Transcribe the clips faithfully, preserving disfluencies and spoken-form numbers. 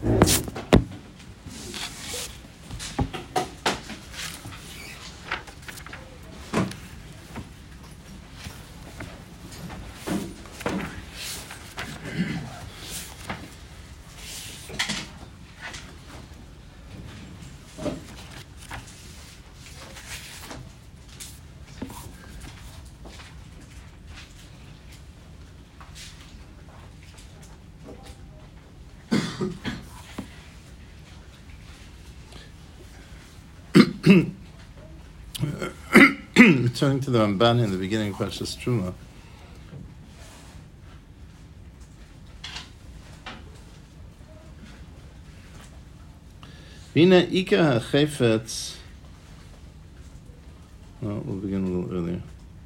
Returning to the Ramban in the beginning of Parshas Truma. Vina Ika HaChefetz. Well, we'll begin a little earlier.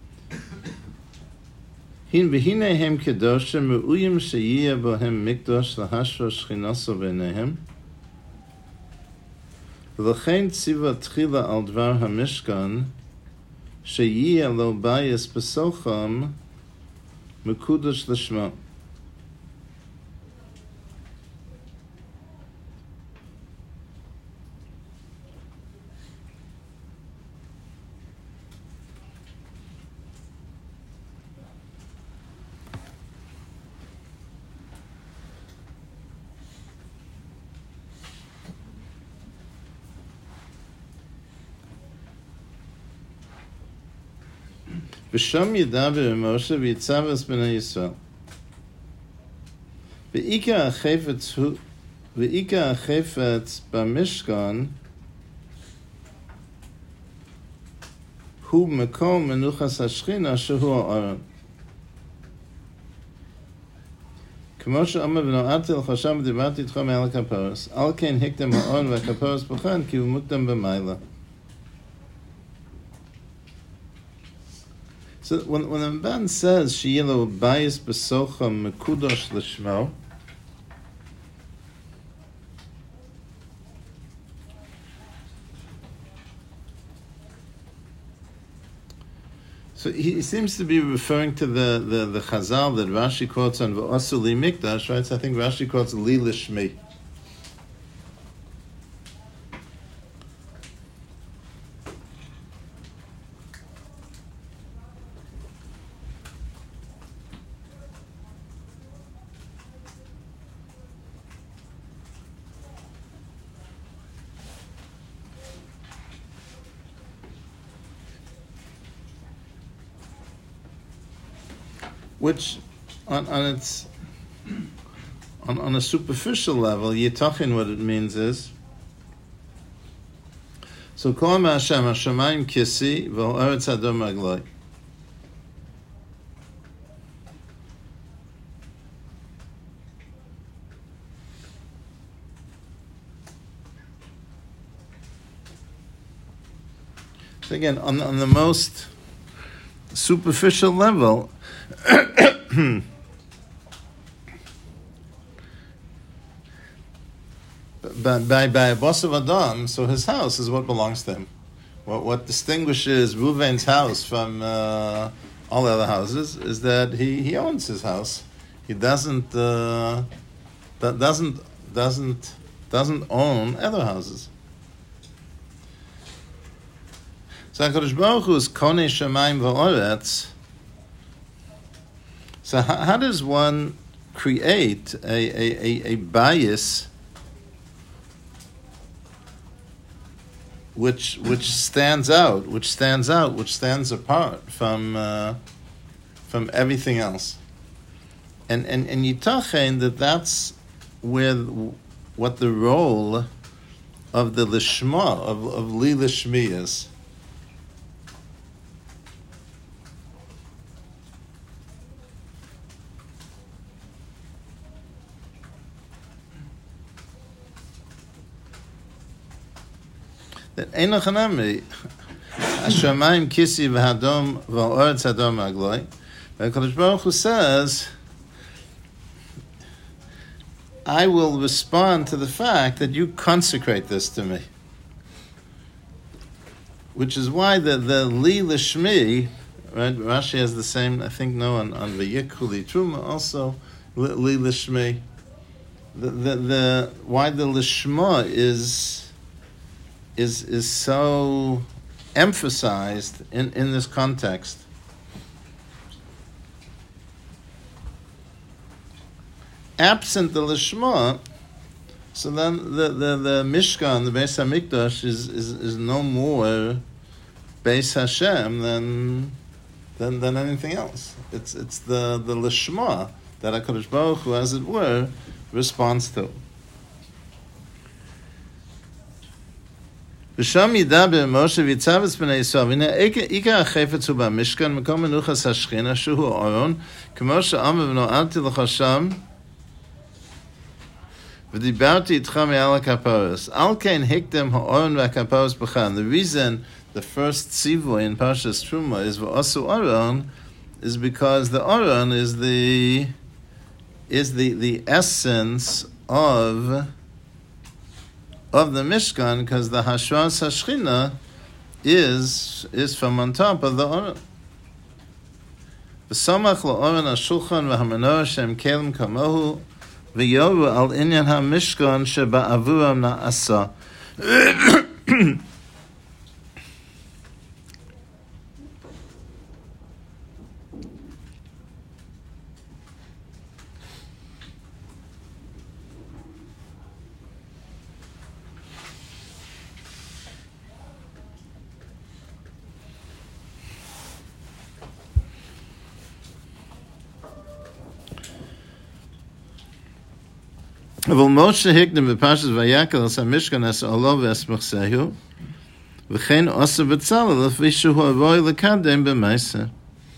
Hin v'hine hem kedosha me'uyim sheyiyah bohem mikdosh lahashro shchinaso v'nehem v'lechein tziva tchila al dvar hamishkan sheyiyah lo bayis besocham mekudosh l'shma. V'sham yidaber Moshe v'yitzavas b'nei Yisrael. V'ika ha'chefetz hu, v'ika ha'chefetz b'mishkan hu mekom menuchas hashchina shehu ha'aron. K'mo she'omer v'no'ati l'chasham v'dibarti t'cho me'al ha'kaparos, al kein hikdem ha'aron v'ha'kaparos b'chan ki hu mukdam b'mayla. So when when the Ramban says Sheyilo Bayis Besocha Mekudosh L'Shmo, so he, he seems to be referring to the, the, the Chazal that Rashi quotes on V'osu Li Mikdash, right? So I think Rashi quotes Li L'Shmi. Which, on, on its on, on a superficial level, Yitachin, what it means is, so Kol Hashem Hashemayim Kisi V'Oretz Adom Agloi. So again, on on the most superficial level. By by by boss of Adam, so his house is what belongs to him. What what distinguishes Reuven's house from uh, all the other houses is that he, he owns his house. He doesn't uh, that doesn't doesn't doesn't own other houses. So HaKadosh Baruch Hu is Konei Shamayim V'Oretz. So how, how does one create a, a, a, a bias which which stands out, which stands out, which stands apart from uh, from everything else? And and and Yitachen that that's where what the role of the lishma of of li lishmi is. That Einachanami, Hashemayim Kisi v'Hadom v'Oretz Hadom Agloi. HaKadosh Baruch Hu says, I will respond to the fact that you consecrate this to me. Which is why the, the Li Lishmi, right? Rashi has the same, I think, no, on, on V'yikhu Li Truma also, Li Lishmi. the the, the why the lishma is is is so emphasized in, in this context. Absent the lishma, so then the, the, the Mishkan, the Beis HaMikdash, is, is, is no more Beis Hashem than, than than anything else. It's it's the, the lishma that HaKadosh Baruch Hu, as it were, responds to. V'sham yidaber Moshe v'yitzavetz b'nei Yisrael v'nei ikar hachefetz hu b'mishkan mekom menuchas hashchina shehu Aaron k'mo she'amar v'no'alti l'cha sham v'dibarti itcha me'al hakaparos al kein hikdem ha'Aaron v'hakaparos b'cha. The reason the first tzivui in Parshas Truma is v'asu Aaron is because the Aaron is the is the, the essence of of the Mishkan, because the Hashras Hashchina is is from on top of the Aron. V'samach la'Aron ha'shulchan v'hamenorah shem kelim kamohu v'yoru al inyan ha'mishkan sheba'avuram na'asa. Avol Moshe hiknem v'Parshas Vayakel as ha'mishkan es olav v'esmachsehu v'chein osa v'tzalel lefi shehu aroi l'kadem b'maisa.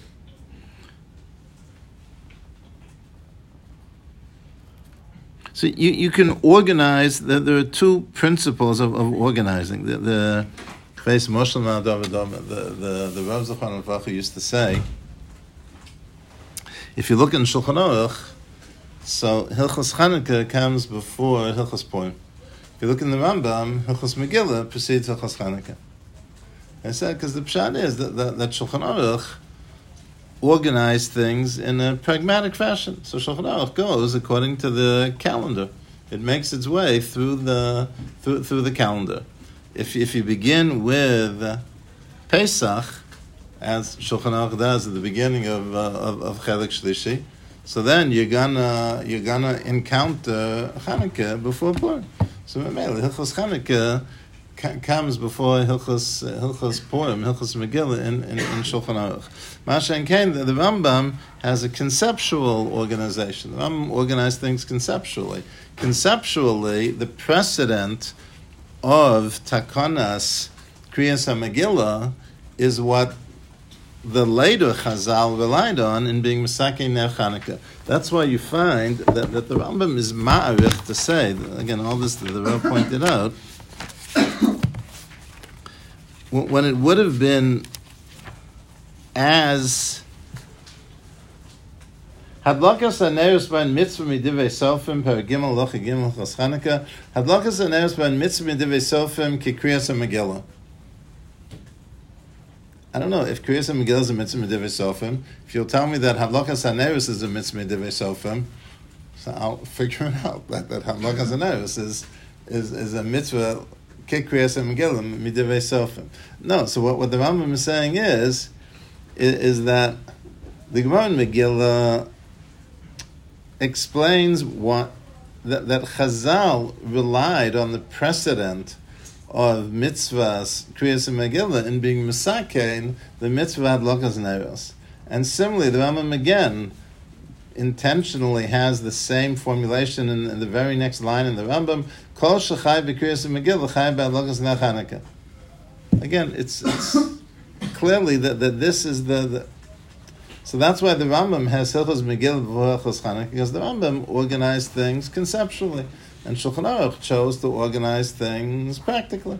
So you, you can organize. The, there are two principles of, of organizing. The the Moshe the the the Rav Zachman Alvacha used to say, if you look in Shulchan Aruch, so Hilchos Chanukah comes before Hilchos Purim. If you look in the Rambam, Hilchos Megillah precedes Hilchos Chanukah. I said because the pshat is that, that, that Shulchan Aruch organized things in a pragmatic fashion. So Shulchan Aruch goes according to the calendar. It makes its way through the through, through the calendar. If if you begin with Pesach, as Shulchan Aruch does at the beginning of uh, of, of Chelik Shlishi, so then you're gonna you're gonna encounter Chanukah before Purim. So mainly Hilchos Chanukah ca- comes before Hilchos uh, Hilchos Purim, Hilchos Megillah in, in, in Shulchan Aruch. Mashen Kain, the, the Rambam has a conceptual organization. The Rambam organized things conceptually. Conceptually, the precedent of Takanas Kriyas HaMegillah is what the later Chazal relied on in being Mesakei Ner Chanukah. That's why you find that, that the Rambam is ma'arich to say, again, all this that the Rav pointed out, when it would have been as Hadlakas haneros ben mitzvah midivei sofim per gimel loch gimel chos Chanukah. Hadlakas haneros ben mitzvah midivei sofim ki kriyas HaMegillah. I don't know if Kriyas HaMegillah is a mitzvah midivei sofim. If you'll tell me that Hadlakas haneros is a mitzvah midivei sofim, so I'll figure it out. That that Hadlakas haneros is is is a mitzvah ki kriyas HaMegillah midivei sofim. No, so what, what the Rambam is saying is is, is that the Gemara in Megillah explains what that, that Chazal relied on the precedent of mitzvahs Kriyas HaMegillah in being Mesakein the mitzvah Hadlakas Neros. And similarly, the Rambam again intentionally has the same formulation in, in the very next line in the Rambam, Kol Shechai B'Kriyas HaMegillah Chai B'Hadlakas Ner Chanukah. Again, it's, it's clearly that, that this is the, the so that's why the Rambam has Hilchos Megillah before Hilchos Chanukah, because the Rambam organized things conceptually, and Shulchan Aruch chose to organize things practically.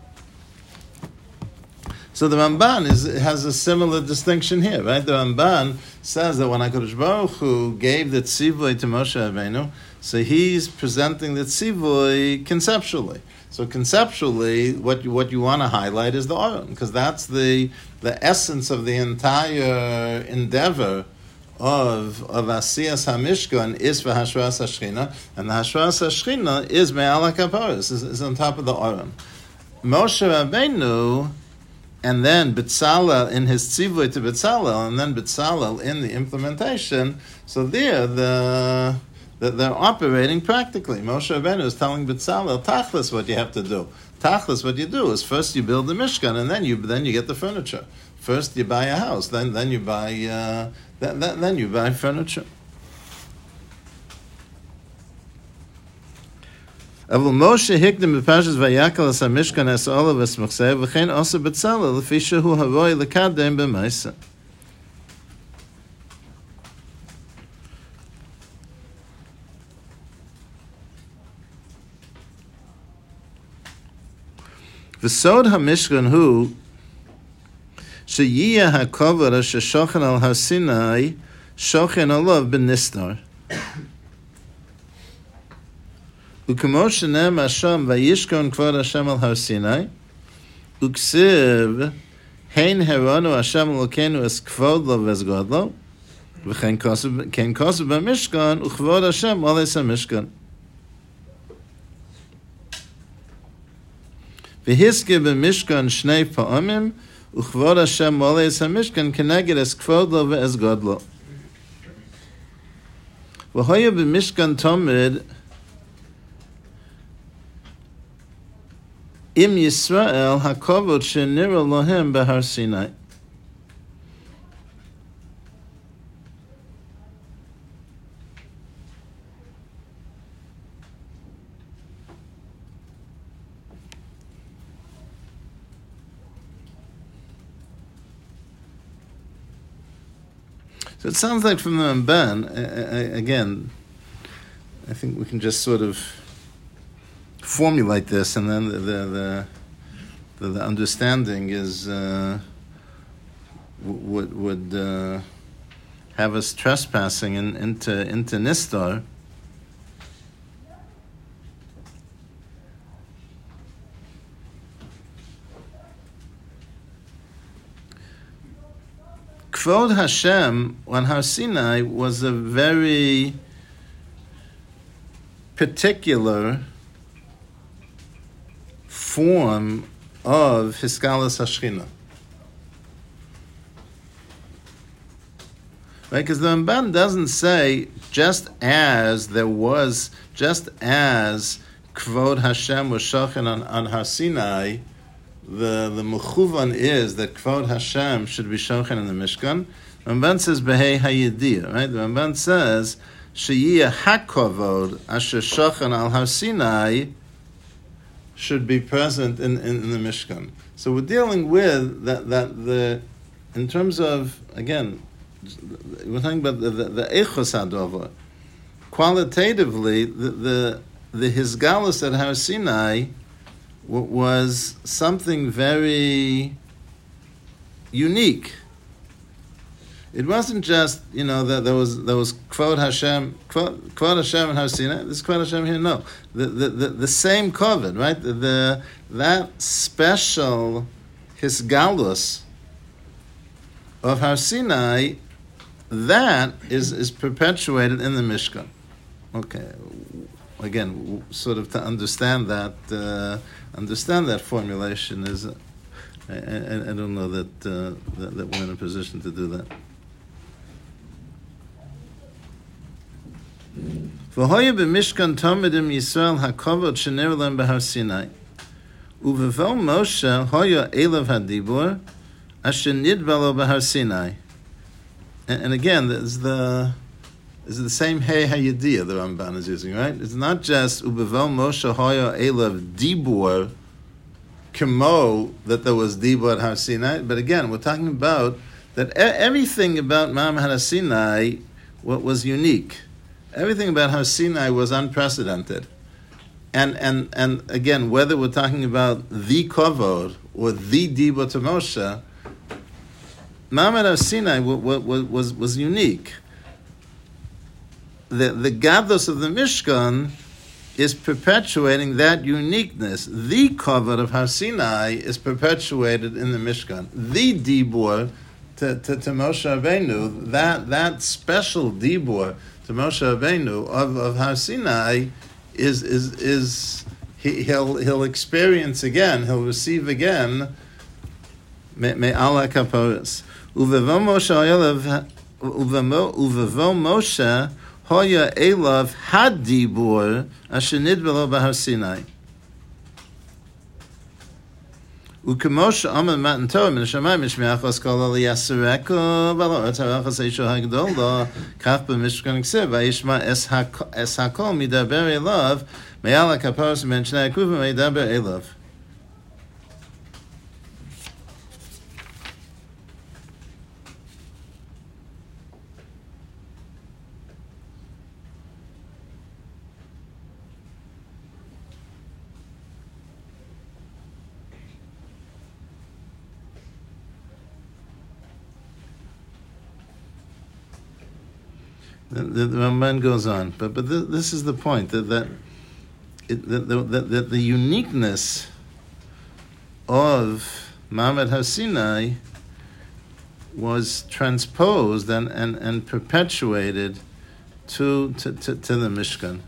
So the Ramban is has a similar distinction here, right? The Ramban says that when HaKadosh Baruch Hu gave the tzivui to Moshe Rabbeinu, so he's presenting the tzivui conceptually. So conceptually, what you, what you want to highlight is the Aron, because that's the the essence of the entire endeavor of of Asiyas HaMishkan is for Hashras HaShechina, and the Hashras HaShechina is Me'al HaKaparos, is, is on top of the Aron. Moshe Rabbeinu, and then B'Tzalel in his tzivui to B'Tzalel, and then B'Tzalel in the implementation. So there, the, the they're operating practically. Moshe Rabbeinu is telling B'Tzalel, Tachlis, what you have to do. Tachlis, what you do is first you build the Mishkan, and then you then you get the furniture. First you buy a house, then then you buy uh, then, then then you buy furniture. Avol Moshe hikdim b'Parshas Vayakal as HaMishkan es olav es machzeh v'chein also B'Tzalel lefi shehu haroi lekadem b'maisa. V'sod HaMishkan hu sheyiyah hakovod asher shochen al Har Sinai shochen olav b'nistar. Ukemo shenem Hashem vayishkon kvod Hashem al Har Sinai, uksiv hein heranu Hashem Elokeinu es kvod lo v'es godlo, v'chen kosev ken kosev b'mishkan ukvod Hashem oles hamishkan. V'hiske b'mishkan shnei pa'amim ukvod Hashem oles hamishkan keneged es kvod lo v'es godlo. V'hoya b'mishkan tomid Im Yisrael hakovod shenira lohem behar Sinai. So it sounds like from the Ramban, uh, again, I think we can just sort of formulate this, and then the the the, the understanding is uh, would would uh, have us trespassing in, into into Nistar. Kvod Hashem on Har Sinai was a very particular form of Hiskalas HaShechina. Right? Because the Ramban doesn't say just as there was, just as Kvod Hashem was Shochen on, on Har Sinai, the, the Mechuvan is that Kvod Hashem should be Shochen in the Mishkan. The Ramban says Behei HaYediyah, right? The Ramban says Sheyiyah HaKavod Asher Shochen al Har Sinai should be present in, in, in the Mishkan. So we're dealing with that, that the, in terms of, again, we're talking about the, the, the Eichos HaDover. Qualitatively, the, the, the Hisgalus at Har Sinai w- was something very unique. It wasn't just, you know, that there was there was Kvod Hashem, Kvod, Kvod Hashem and Har Sinai. This Kvod Hashem here, no. The the, the, the same Kovod, right? The, the that special Hisgalus of Har Sinai, that is is perpetuated in the Mishkan. Okay, again, sort of to understand that uh, understand that formulation is, uh, I, I, I don't know that, uh, that that we're in a position to do that. V'hoya b'mishkan tomidim Yisrael hakovod shenir lem b'Har Sinai, uvevel Moshe hoya elav hadibur asher nidbalo b'Har Sinai. And, and again, there's the is the same hey hayediyah the Ramban is using, right? It's not just uvevel Moshe hoya elav dibur kemo that there was dibur at Har Sinai, but again, we're talking about that everything about Ma'am Har Sinai what was unique. Everything about Har Sinai was unprecedented. And and and again, whether we're talking about the Kovod or the Dibur to Moshe, Ma'amad Har Sinai was, was, was unique. The, the Gadlus of the Mishkan is perpetuating that uniqueness. The Kovod of Har Sinai is perpetuated in the Mishkan. The Dibur to, to, to Moshe Rabbeinu, that that special dibur to Moshe Rabbeinu of, of Har Sinai is is is he, he'll he'll experience again, he'll receive again me'ala kaporos. Uvevo Moshe Oyelav Uvevo Moshe Hoya Elav Had Dibur Asher Nidbelo B'Har Sinai. Ukemosh Amar Matan Torah Min Hashamayim Mishmiachos Kol Al Yasereko Balot Harachos Eisho Hagdol Lo Kaf B'Mishkan Ksiv Vayishma Es Hakol Midaber Elav Me'ala Kaparos Men Shnei Akuvim Me'daber Elav. The, the, the Ramban goes on, but but this, this is the point that that, it, that, the, that, that the uniqueness of Ma'amad Har Sinai was transposed and, and, and perpetuated to, to, to, to the Mishkan.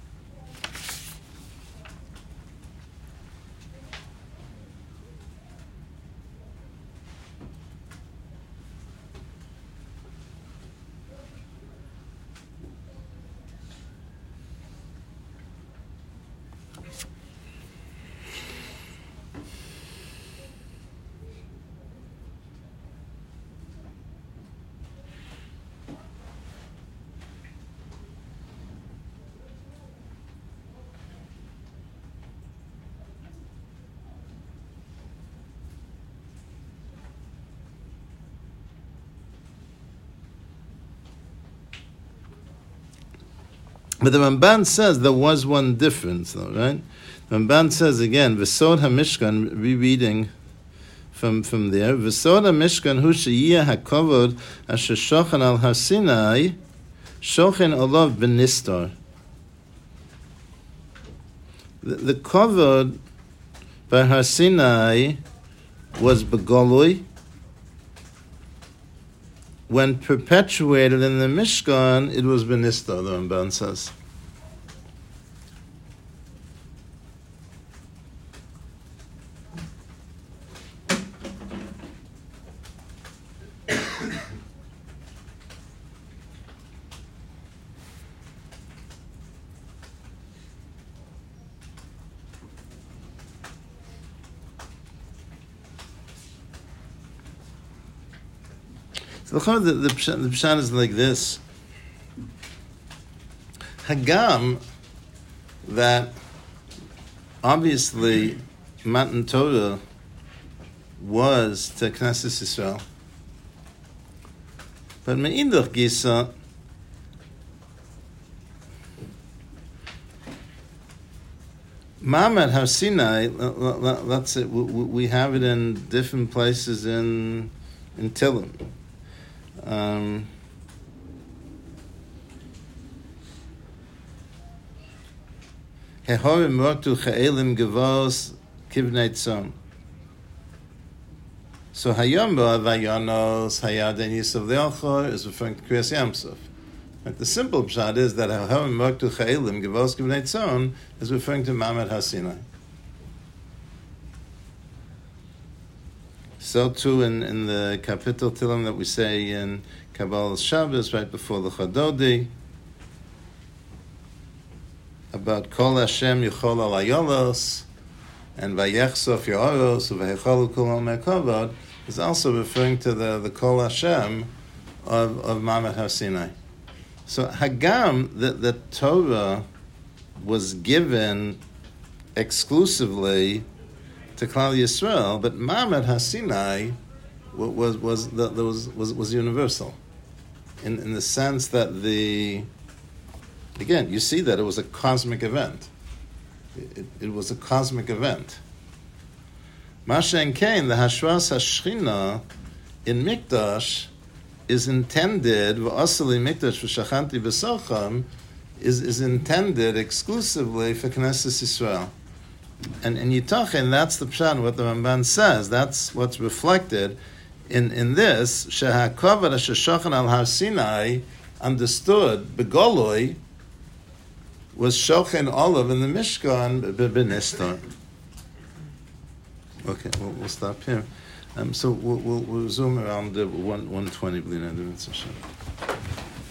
But the Ramban says there was one difference, though, right? The Ramban says again, V'sod HaMishkan, rereading from, from there, V'sod HaMishkan hu sheyiyah hakovod asher shochan al Har Sinai, shochan olav b'nistar. The, the kovod by Har Sinai was begolui. When perpetuated in the Mishkan, it was b'nistar, the Ramban says. The, the, the, the Pshat is like this. Hagam, that obviously Matan Torah was to Knesset Yisrael. But Me'idach Gisa, Ma'amad Har Sinai, let's say, we have it in different places in in Tehillim. Um, Hehorim mortu cha'elim gevos kivnei tzom. So hayom ba'avayonos hayaden yisav le'ochor is referring to Kriyas Yamsuf. Right? The simple pshat is that Hehorim mortu cha'elim gevos kivnei tzom is referring to Ma'amad Har Sinai. So too in, in the capital Tehillim that we say in Kabbalah Shabbos right before the Chadodi about Kol Hashem Yichol Al Ayolos and Vayechsof Yoros Vayecholu Kol Mekavod is also referring to the, the Kol Hashem of, of Ma'amad Har Sinai. So Hagam, the, the Torah was given exclusively to Klal Yisrael, but Ma'amad Har Sinai was was was, was was was universal, in in the sense that the again you see that it was a cosmic event. It, it was a cosmic event. Mashen Kain, the Hashras Hashchina in Mikdash is intended v'asali Mikdash v'shachanti b'socham is is intended exclusively for Knesset Yisrael. And in Yitachin, that's the pshat, what the Ramban says. That's what's reflected in in this shehakavod sheshachan al Har Sinai understood begoloi was shochen olav in the Mishkan b'nistar. Okay, we'll, we'll stop here. Um, so we'll, we'll, we'll zoom around the one one twenty.